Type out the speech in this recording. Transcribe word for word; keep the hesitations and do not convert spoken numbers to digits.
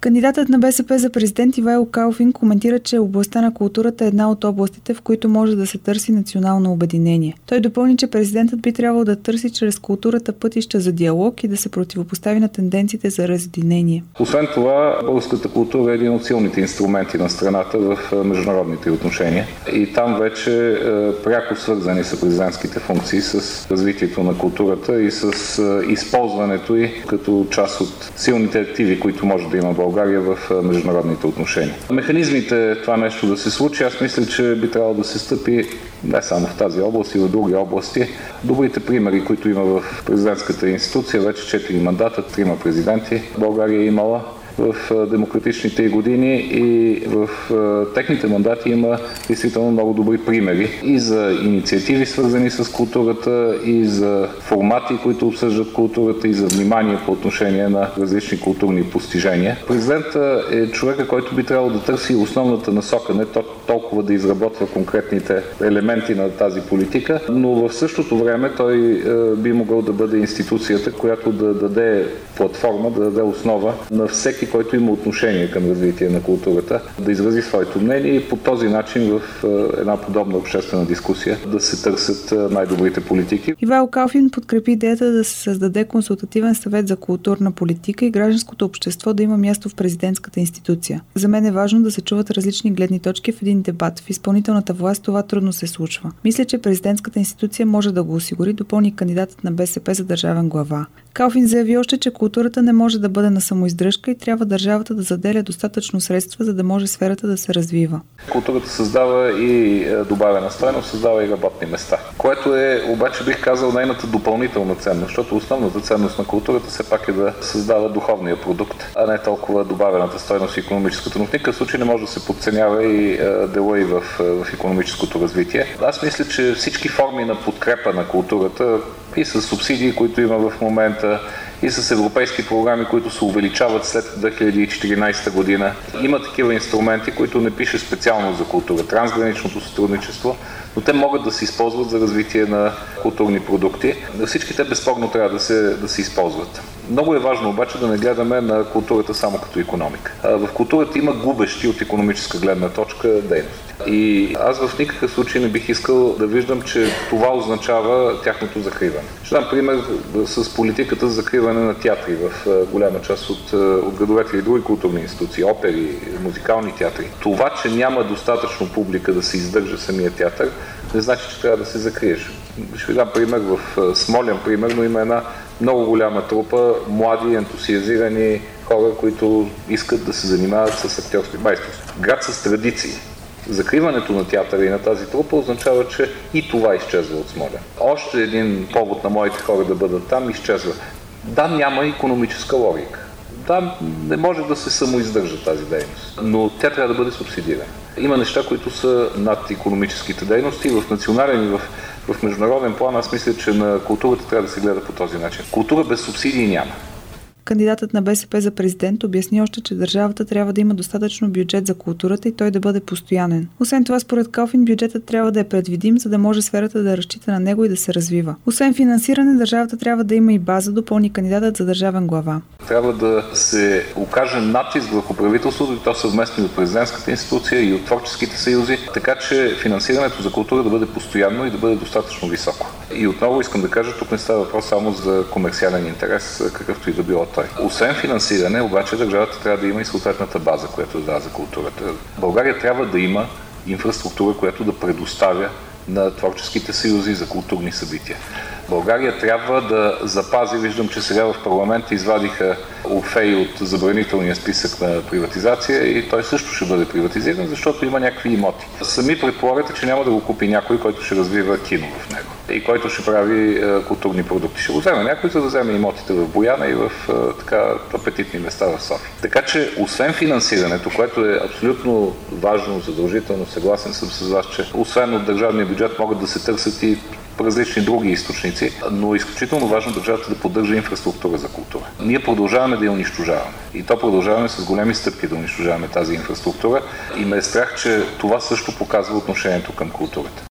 Кандидатът на БСП за президент Ивайло Калфин коментира, че областта на културата е една от областите, в които може да се търси национално обединение. Той допълни, че президентът би трябвало да търси чрез културата пътища за диалог и да се противопостави на тенденциите за разединение. Освен това, българската култура е един от силните инструменти на страната в международните отношения и там вече е, пряко свързани са президентските функции с развитието на културата и с е, използването й като част от силните активи, които може да има България в международните отношения. Механизмите това нещо да се случи, аз мисля, че би трябвало да се стъпи не само в тази област и в други области. Добрите примери, които има в президентската институция, вече четири мандата, трима президенти България е имала в демократичните години и в техните мандати има действително много добри примери и за инициативи, свързани с културата, и за формати, които обсъждат културата, и за внимание по отношение на различни културни постижения. Президентът е човека, който би трябвало да търси основната насока, не толкова да изработва конкретните елементи на тази политика, но в същото време той би могъл да бъде институцията, която да даде платформа, да даде основа на всеки, който има отношение към развитие на културата, да изрази своето мнение и по този начин в една подобна обществена дискусия да се търсят най-добрите политики. Ивайло Калфин подкрепи идеята да се създаде консултативен съвет за културна политика и гражданското общество да има място в президентската институция. За мен е важно да се чуват различни гледни точки в един дебат. В изпълнителната власт това трудно се случва. Мисля, че президентската институция може да го осигури, допълни кандидатът на БСП за държавен глава. Калфин заяви още, че културата не може да бъде на самоиздръжка и трябва държавата да заделя достатъчно средства, за да може сферата да се развива. Културата създава и добавена стойност, създава и работни места, което е, обаче бих казал, нейната допълнителна ценност, защото основната ценност на културата все пак е да създава духовния продукт, а не толкова добавената стойност и икономическата. Но в никакъв случай не може да се подценява и дела и в, в икономическото развитие. Аз мисля, че всички форми на подкрепа на културата и с субсидии, които има в момента, и с европейски програми, които се увеличават след две хиляди и четиринадесета година. Има такива инструменти, които не пише специално за култура, трансграничното сътрудничество, но те могат да се използват за развитие на културни продукти. Всички те безспорно трябва да се, да се използват. Много е важно обаче да не гледаме на културата само като икономика. В културата има губещи от икономическа гледна точка дейности. И аз в никакъв случай не бих искал да виждам, че това означава тяхното закриване. Ще дам пример с политиката за закриване на театри в голяма част от, от градовете и други културни институции, опери, музикални театри. Това, че няма достатъчно публика да се издържа самия театър, не значи, че трябва да се закриеш. Ще ви дам пример в Смолян, примерно има една много голяма трупа млади, ентусиазирани хора, които искат да се занимават с актьорски майсторство. Град с традиции. Закриването на театъра и на тази трупа означава, че и това изчезва от Смолян. Още един повод на моите хора да бъдат там изчезва. Да, няма икономическа логика. Да, не може да се самоиздържа тази дейност, но тя трябва да бъде субсидирана. Има неща, които са над икономическите дейности. В национален и в, в международен план аз мисля, че на културата трябва да се гледа по този начин. Култура без субсидии няма. Кандидатът на БСП за президент обясни още, че държавата трябва да има достатъчно бюджет за културата и той да бъде постоянен. Освен това, според Калфин, бюджетът трябва да е предвидим, за да може сферата да разчита на него и да се развива. Освен финансиране, държавата трябва да има и база, допълни кандидатът за държавен глава. Трябва да се окаже натиск върху правителството и то съвместно и от президентската институция и от творческите съюзи, така че финансирането за култура да бъде постоянно и да бъде достатъчно високо. И отново искам да кажа, тук не става въпрос само за комерциален интерес, какъвто и да било той. Освен финансиране, обаче държавата трябва да има и съответната база, която да дава за културата. България трябва да има инфраструктура, която да предоставя на творческите съюзи за културни събития. България трябва да запази, виждам, че сега в парламента извадиха Орфей от забранителния списък на приватизация и той също ще бъде приватизиран, защото има някакви имоти. Сами предполагате, че няма да го купи някой, който ще развива кино в него и който ще прави е, културни продукти. Ще го вземе някой, за да вземе имотите в Бояна и в е, така апетитни места в София. Така че, освен финансирането, което е абсолютно важно, задължително, съгласен съм с вас, че освен от държавния бюджет могат да се търсят и различни други източници, но е изключително важно държавата да поддържа инфраструктура за култура. Ние продължаваме да я унищожаваме. И то продължаваме с големи стъпки да унищожаваме тази инфраструктура и ме е страх, че това също показва отношението към културата.